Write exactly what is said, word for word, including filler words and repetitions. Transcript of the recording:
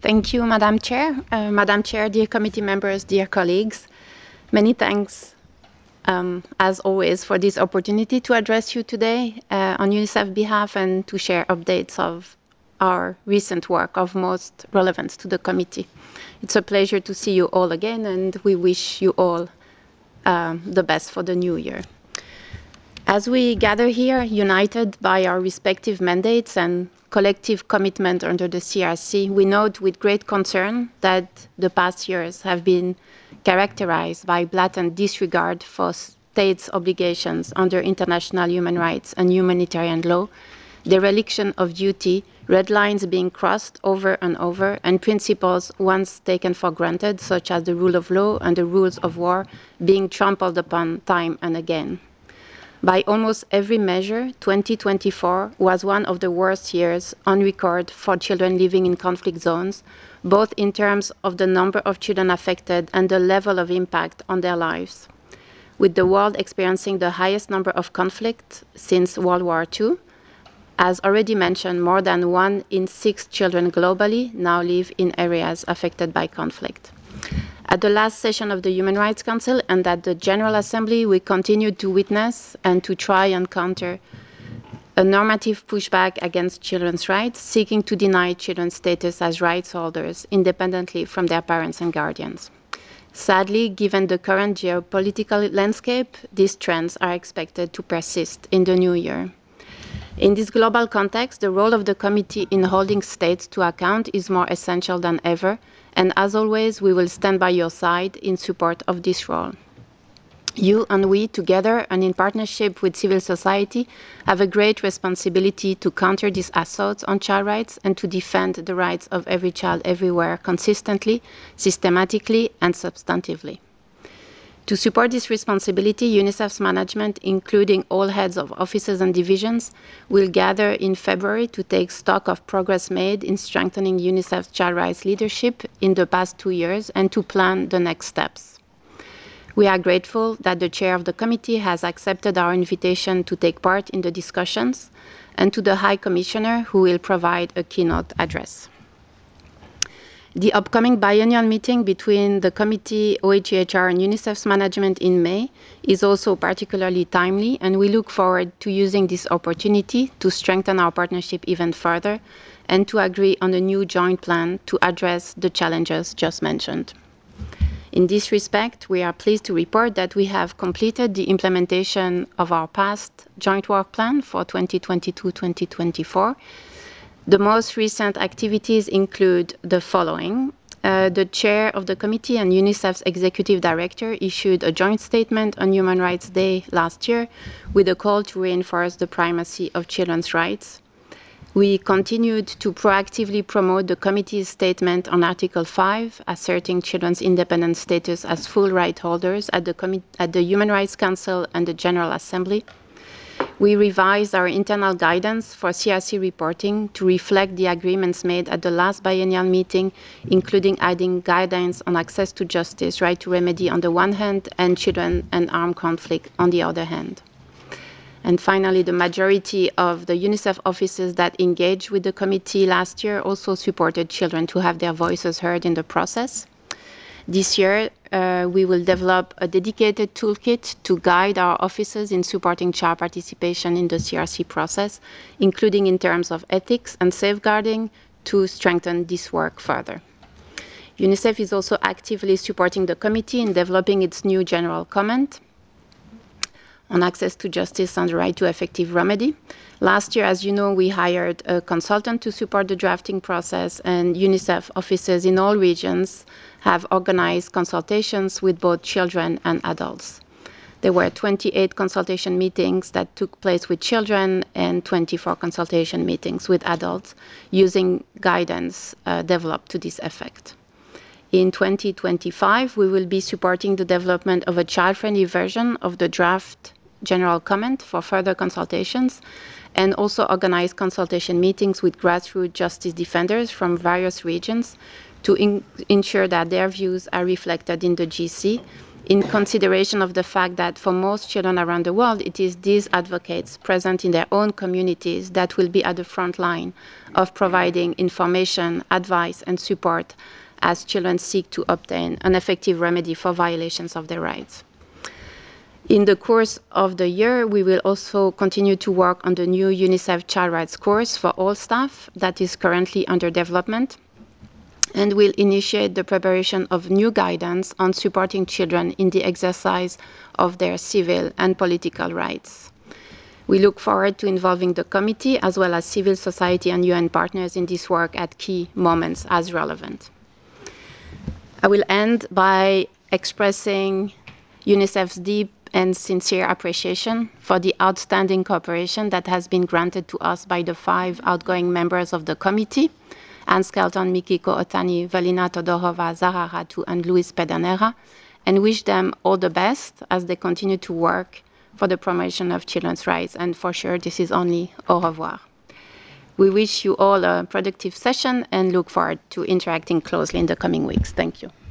Thank you, Madam Chair. Uh, Madam Chair, dear committee members, dear colleagues, many thanks, um, as always, for this opportunity to address you today uh, on UNICEF behalf and to share updates of our recent work of most relevance to the committee. It's a pleasure to see you all again, and we wish you all um, the best for the new year. As we gather here, united by our respective mandates and collective commitment under the C R C, we note with great concern that the past years have been characterized by blatant disregard for states' obligations under international human rights and humanitarian law, dereliction of duty, red lines being crossed over and over, and principles once taken for granted, such as the rule of law and the rules of war, being trampled upon time and again. By almost every measure, twenty twenty-four was one of the worst years on record for children living in conflict zones, both in terms of the number of children affected and the level of impact on their lives. With the world experiencing the highest number of conflicts since World War Two, as already mentioned, more than one in six children globally now live in areas affected by conflict. At the last session of the Human Rights Council and at the General Assembly, we continued to witness and to try and counter a normative pushback against children's rights, seeking to deny children's status as rights holders independently from their parents and guardians. Sadly, given the current geopolitical landscape, these trends are expected to persist in the new year. In this global context, the role of the committee in holding states to account is more essential than ever, and as always, we will stand by your side in support of this role. You and we, together and in partnership with civil society, have a great responsibility to counter these assaults on child rights and to defend the rights of every child everywhere consistently, systematically, and substantively. To support this responsibility, UNICEF's management, including all heads of offices and divisions, will gather in February to take stock of progress made in strengthening UNICEF's child rights leadership in the past two years and to plan the next steps. We are grateful that the chair of the committee has accepted our invitation to take part in the discussions, and to the High Commissioner, who will provide a keynote address. The upcoming biennial meeting between the committee, O H C H R, and UNICEF's management in May is also particularly timely, and we look forward to using this opportunity to strengthen our partnership even further and to agree on a new joint plan to address the challenges just mentioned. In this respect, we are pleased to report that we have completed the implementation of our past joint work plan for twenty twenty-two to twenty twenty-four. The most recent activities include the following. Uh, the chair of the committee and UNICEF's executive director issued a joint statement on Human Rights Day last year with a call to reinforce the primacy of children's rights. We continued to proactively promote the committee's statement on Article five, asserting children's independent status as full right holders at the, at the Human Rights Council and the General Assembly. We revised our internal guidance for C R C reporting to reflect the agreements made at the last biennial meeting, including adding guidelines on access to justice, right to remedy on the one hand, and children and armed conflict on the other hand. And finally, the majority of the UNICEF offices that engaged with the committee last year also supported children to have their voices heard in the process. This year, uh, we will develop a dedicated toolkit to guide our offices in supporting child participation in the C R C process, including in terms of ethics and safeguarding, to strengthen this work further. UNICEF is also actively supporting the committee in developing its new general comment on access to justice and the right to effective remedy. Last year, as you know, we hired a consultant to support the drafting process, and UNICEF offices in all regions have organized consultations with both children and adults. There were twenty-eight consultation meetings that took place with children and twenty-four consultation meetings with adults using guidance uh, developed to this effect. In twenty twenty-five, we will be supporting the development of a child-friendly version of the draft general comment for further consultations, and also organize consultation meetings with grassroots justice defenders from various regions to in ensure that their views are reflected in the G C in consideration of the fact that for most children around the world, it is these advocates present in their own communities that will be at the front line of providing information, advice, and support as children seek to obtain an effective remedy for violations of their rights. In the course of the year, we will also continue to work on the new UNICEF Child Rights course for all staff that is currently under development, and will initiate the preparation of new guidance on supporting children in the exercise of their civil and political rights. We look forward to involving the committee as well as civil society and U N partners in this work at key moments as relevant. I will end by expressing UNICEF's deep and sincere appreciation for the outstanding cooperation that has been granted to us by the five outgoing members of the committee, Anne Skelton, Mikiko Otani, Velina Todorova, Zahra Ratu, and Luis Pedernera, and wish them all the best as they continue to work for the promotion of children's rights. And for sure, this is only au revoir. We wish you all a productive session and look forward to interacting closely in the coming weeks. Thank you.